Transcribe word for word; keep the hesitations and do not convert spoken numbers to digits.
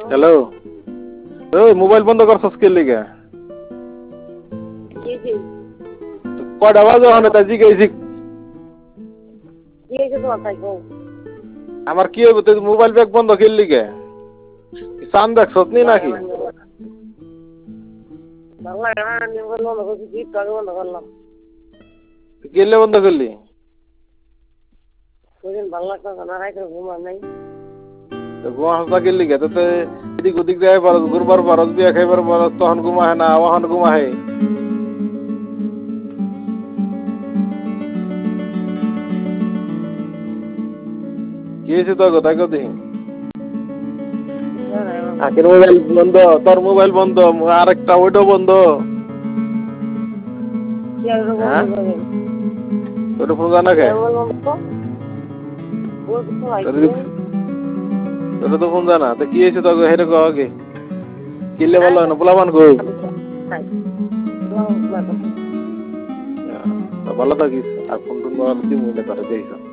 Hello, ওই mobile বন্ধ করছস কে লিগা? জি জি কয়টা বাজে ওখানে তাই জিগাইছি। কি হয়েছে তোমার তাই কও? আমার কি হইব, তুই মোবাইল ব্যাগ বন্ধ কে লিগা? চান দেখছস নি ভালো লাগে নাকি? না ভালো লাগে না আমি মোবাইল বন্ধ করছি কি একটু আগে বন্ধ করলাম। কেলে বন্ধ করলি? সেদিন ভালো লাগতো না, রাইতে ঘুম আর নাই। তো ঘুমা হাসা কে লিগা? তো এদিক ওদিক যাই পারস, ঘুরবার পারস, বিয়া খাইবার পারস, তখন ঘুমাহে না, ওখান ঘুমাহে। কি হয়েছে তোর কথা কেউ দেখি? আখের মোবাইল বন্ধ, তোর মোবাইল বন্ধ, আরেকটা ওইটাও বন্ধ। কি আর বন্ধ হ্যাঁ, করে তোর ফোন জানা কি কে? আর বন্ধ তো বল তো ভাই তোর কি তোর তো ফোন জানা, তো কি হয়েছে তোকে হেরে কো আগে? কিনলে বললো না পোলাপান গো। ভালো থাকিস, আর ফোন টোন দিব মনে করে দিয়েছ।